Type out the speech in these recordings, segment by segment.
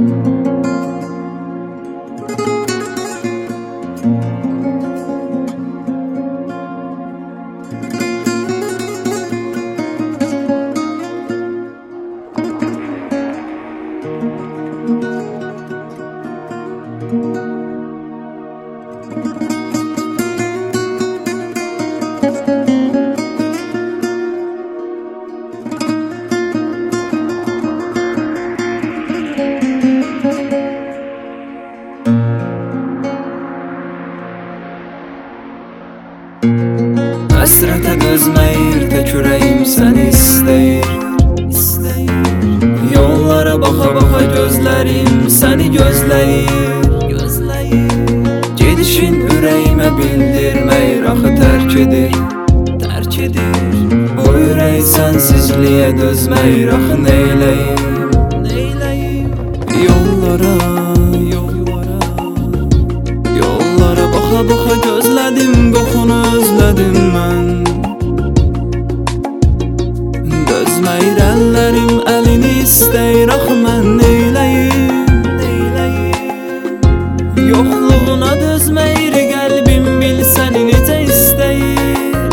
Həsrətə dözməyir tək ürəyim səni istəyir. Yollara baxa-baxa gözlərim səni gözləyir. Gedişin ürəyimə bildirməyir, axı tərk edir. Bu ürək sənsizliyə dözməyir, axı neyləyim? Yollara baxa-baxa gözlədim, qoxunu özlədim mən. Dözməyir əllərim, əlini istəyir, axı mən neyləyim? Yoxluğuna dözməyir qəlbim, bil səni necə istəyir.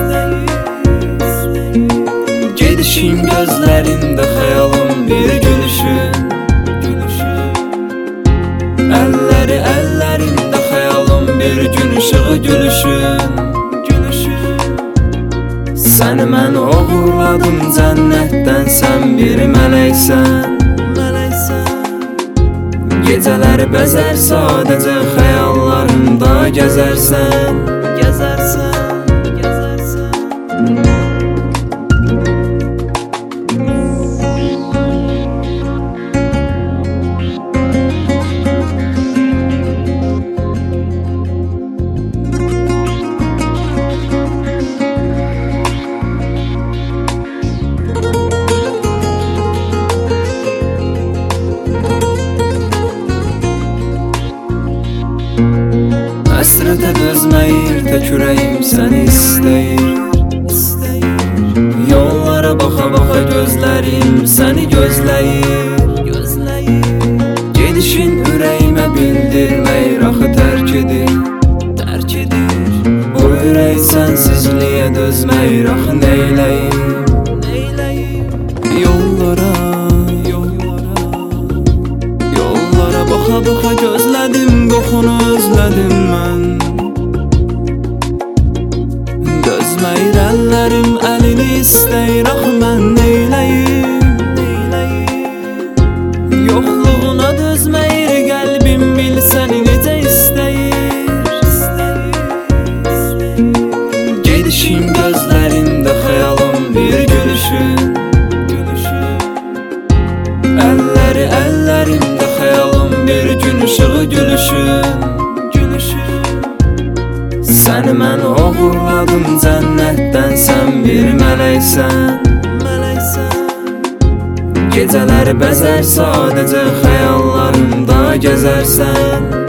Gedişin gözlərində xəyalım bir gülüşün. Əllərimdə xəyalım bir gün ışığı gülüşün. Səni mən oğurladım cənnətdən, sən bir mələksən. Gecələri bəzər sadəcə xəyallarımda gəzərsən. Həsrətə dözməyir tək ürəyim səni istəyir. Yollara baxa-baxa gözlərim səni gözləyir. Gedişin ürəyimə bildirməyir, axı tərk edir. Bu ürək sənsizliyə dözməyir, axı neyləyim? Yollara baxa-baxa gözlədim, qoxunu özlədim mən. Dözməyir əllərim, əlini istəyir, axı mən neyləyim? Yoxluğuna dözməyir qəlbim, bil səni necə istəyir. Gedişin gözlərində xəyalım bir gülüşün. Əllərimdə xəyalım bir gün ışığı gülüşün. Səni mən oğurladım cənnətdən, sən bir mələksən. Gecələri bəzər sadəcə xəyallarımda gəzərsən.